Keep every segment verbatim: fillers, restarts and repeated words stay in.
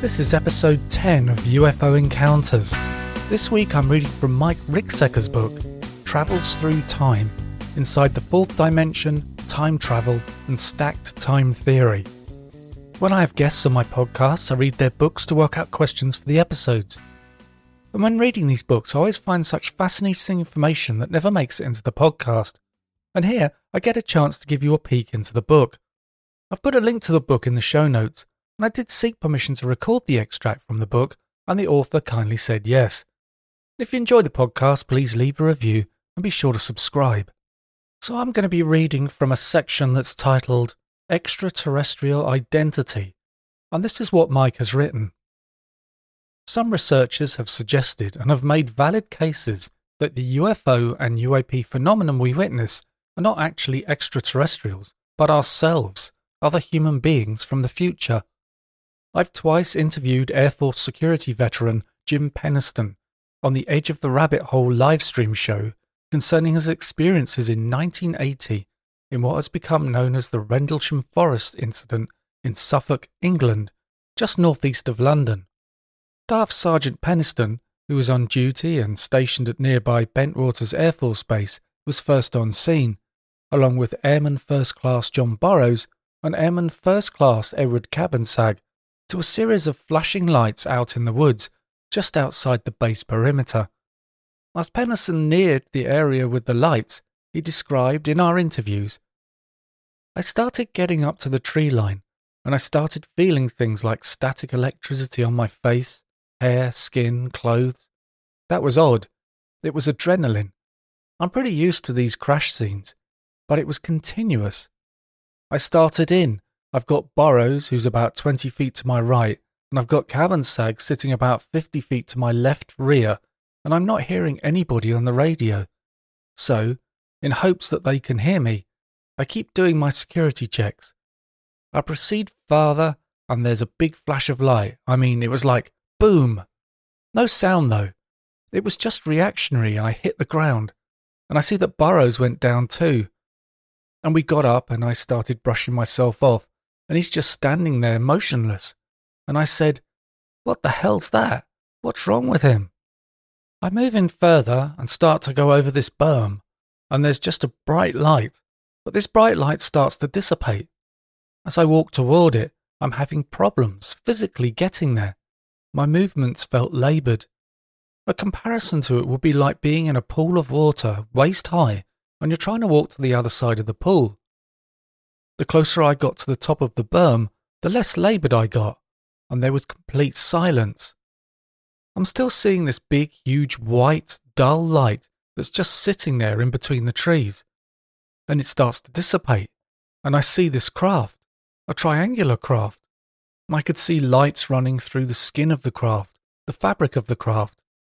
This is episode ten of U F O Encounters. This week I'm reading from Mike Ricksecker's book, Travels Through Time, Inside the Fourth Dimension, Time Travel, and Stacked Time Theory. When I have guests on my podcasts, I read their books to work out questions for the episodes. And when reading these books, I always find such fascinating information that never makes it into the podcast. And here, I get a chance to give you a peek into the book. I've put a link to the book in the show notes, and I did seek permission to record the extract from the book, and the author kindly said yes. If you enjoy the podcast, please leave a review and be sure to subscribe. So I'm going to be reading from a section that's titled Extraterrestrial Identity, and this is what Mike has written. Some researchers have suggested and have made valid cases that the U F O and U A P phenomenon we witness are not actually extraterrestrials, but ourselves, other human beings from the future. I've twice interviewed Air Force security veteran Jim Penniston on the Edge of the Rabbit Hole livestream show concerning his experiences in nineteen eighty in what has become known as the Rendlesham Forest incident in Suffolk, England, just northeast of London. Staff Sergeant Penniston, who was on duty and stationed at nearby Bentwaters Air Force Base, was first on scene, along with Airman First Class John Burrows and Airman First Class Edward Cabansag, to a series of flashing lights out in the woods just outside the base perimeter. As Penniston neared the area with the lights, he described in our interviews, I started getting up to the tree line, and I started feeling things like static electricity on my face, hair, skin, clothes. That was odd. It was adrenaline. I'm pretty used to these crash scenes, but it was continuous. I started in. I've got Burrows, who's about twenty feet to my right, and I've got Cabansag sitting about fifty feet to my left rear, and I'm not hearing anybody on the radio. So, in hopes that they can hear me, I keep doing my security checks. I proceed farther, and there's a big flash of light. I mean, it was like, boom! No sound, though. It was just reactionary. I hit the ground, and I see that Burrows went down too. And we got up, and I started brushing myself off, and he's just standing there motionless. And I said, what the hell's that? What's wrong with him? I move in further and start to go over this berm, and there's just a bright light, but this bright light starts to dissipate. As I walk toward it, I'm having problems physically getting there. My movements felt laboured. A comparison to it would be like being in a pool of water, waist high, and you're trying to walk to the other side of the pool. The closer I got to the top of the berm, the less laboured I got, and there was complete silence. I'm still seeing this big, huge, white, dull light that's just sitting there in between the trees. Then it starts to dissipate, and I see this craft, a triangular craft. I could see lights running through the skin of the craft, the fabric of the craft.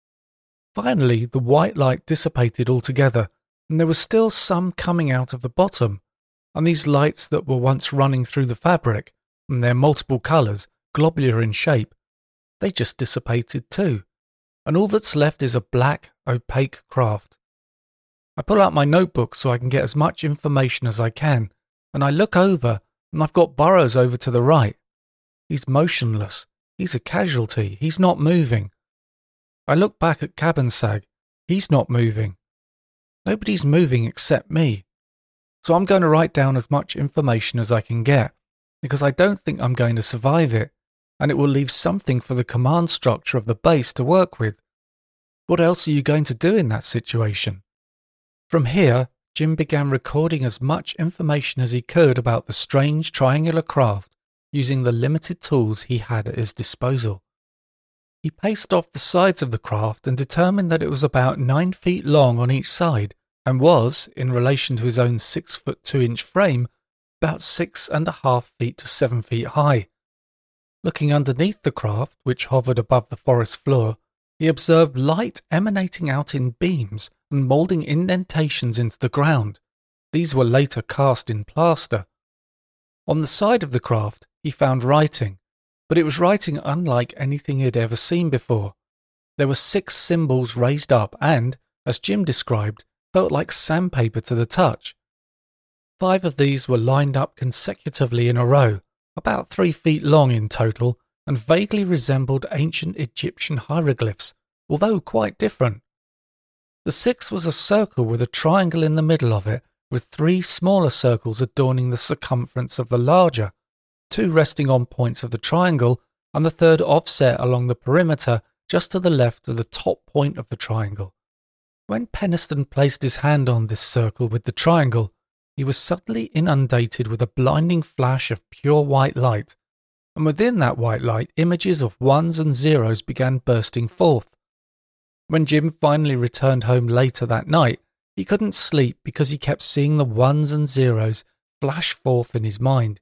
Finally, the white light dissipated altogether, and there was still some coming out of the bottom, and these lights that were once running through the fabric, and their multiple colours, globular in shape, they just dissipated too, and all that's left is a black, opaque craft. I pull out my notebook so I can get as much information as I can, and I look over, and I've got Burrows over to the right. He's motionless. He's a casualty. He's not moving. I look back at Cabansag. He's not moving. Nobody's moving except me. So I'm going to write down as much information as I can get, because I don't think I'm going to survive it, and it will leave something for the command structure of the base to work with. What else are you going to do in that situation? From here, Jim began recording as much information as he could about the strange triangular craft using the limited tools he had at his disposal. He paced off the sides of the craft and determined that it was about nine feet long on each side, and was, in relation to his own six foot two inch frame, about six and a half feet to seven feet high. Looking underneath the craft, which hovered above the forest floor, he observed light emanating out in beams and moulding indentations into the ground. These were later cast in plaster. On the side of the craft, he found writing, but it was writing unlike anything he had ever seen before. There were six symbols raised up and, as Jim described, felt like sandpaper to the touch. Five of these were lined up consecutively in a row, about three feet long in total, and vaguely resembled ancient Egyptian hieroglyphs, although quite different. The sixth was a circle with a triangle in the middle of it, with three smaller circles adorning the circumference of the larger, two resting on points of the triangle, and the third offset along the perimeter just to the left of the top point of the triangle. When Penniston placed his hand on this circle with the triangle, he was suddenly inundated with a blinding flash of pure white light, and within that white light images of ones and zeros began bursting forth. When Jim finally returned home later that night, he couldn't sleep because he kept seeing the ones and zeros flash forth in his mind.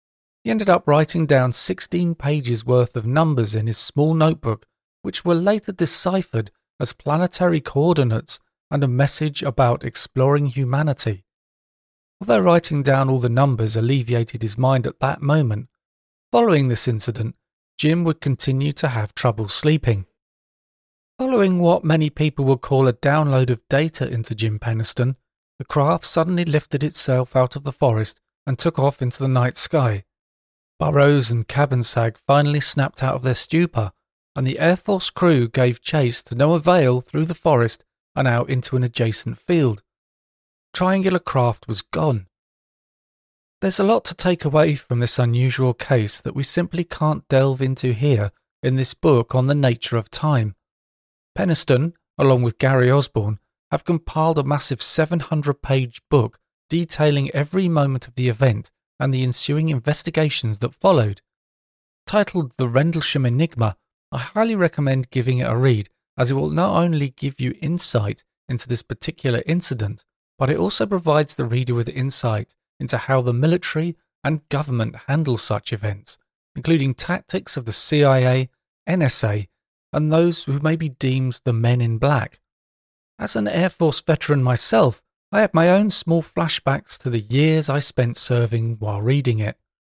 He ended up writing down sixteen pages worth of numbers in his small notebook, which were later deciphered as planetary coordinates and a message about exploring humanity. Although writing down all the numbers alleviated his mind at that moment, following this incident, Jim would continue to have trouble sleeping. Following what many people would call a download of data into Jim Penniston, the craft suddenly lifted itself out of the forest and took off into the night sky. Burroughs and Cabansag finally snapped out of their stupor, and the Air Force crew gave chase to no avail through the forest and out into an adjacent field. Triangular craft was gone. There's a lot to take away from this unusual case that we simply can't delve into here in this book on the nature of time. Penniston, along with Gary Osborne, have compiled a massive seven hundred page book detailing every moment of the event and the ensuing investigations that followed. Titled The Rendlesham Enigma, I highly recommend giving it a read, as it will not only give you insight into this particular incident, but it also provides the reader with insight into how the military and government handle such events, including tactics of the C I A, N S A, and those who may be deemed the Men in Black. As an Air Force veteran myself, I had my own small flashbacks to the years I spent serving while reading it.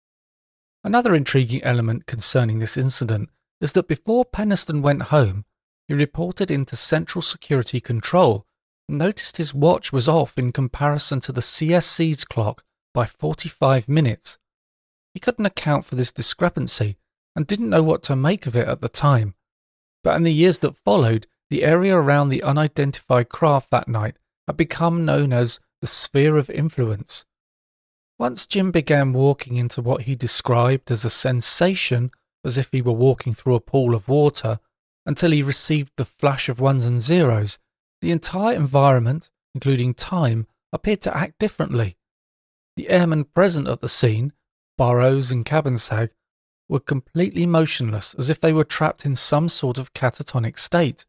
Another intriguing element concerning this incident is that before Penniston went home, he reported into Central Security Control and noticed his watch was off in comparison to the C S C's clock by forty-five minutes. He couldn't account for this discrepancy and didn't know what to make of it at the time. But in the years that followed, the area around the unidentified craft that night had become known as the Sphere of Influence. Once Jim began walking into what he described as a sensation, as if he were walking through a pool of water, until he received the flash of ones and zeros, the entire environment, including time, appeared to act differently. The airmen present at the scene, Burroughs and Cabansag, were completely motionless, as if they were trapped in some sort of catatonic state.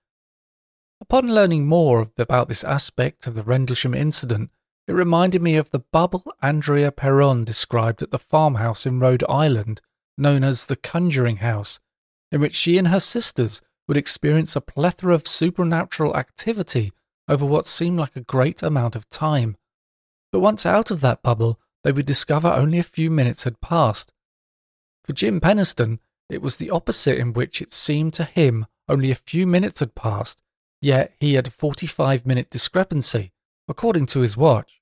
Upon learning more about this aspect of the Rendlesham incident, it reminded me of the bubble Andrea Perron described at the farmhouse in Rhode Island, known as the Conjuring House, in which she and her sisters would experience a plethora of supernatural activity over what seemed like a great amount of time. But once out of that bubble, they would discover only a few minutes had passed. For Jim Penniston, it was the opposite, in which it seemed to him only a few minutes had passed, yet he had a forty-five minute discrepancy, according to his watch.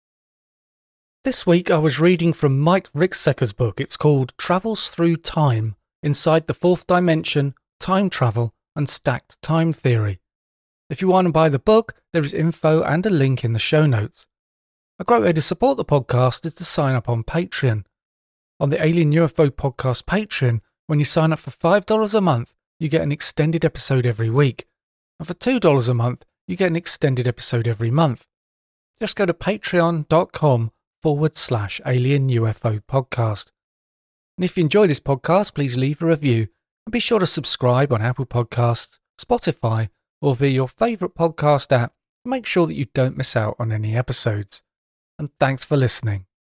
This week I was reading from Mike Ricksecker's book. It's called Travels Through Time, Inside the Fourth Dimension, Time Travel and Stacked Time Theory. If you want to buy the book, there is info and a link in the show notes. A great way to support the podcast is to sign up on Patreon. On the Alien U F O Podcast Patreon, when you sign up for five dollars a month, you get an extended episode every week. And for two dollars a month, you get an extended episode every month. Just go to patreon.com forward slash Alien U F O Podcast. And if you enjoy this podcast, please leave a review and be sure to subscribe on Apple Podcasts, Spotify, or via your favourite podcast app to make sure that you don't miss out on any episodes. And thanks for listening.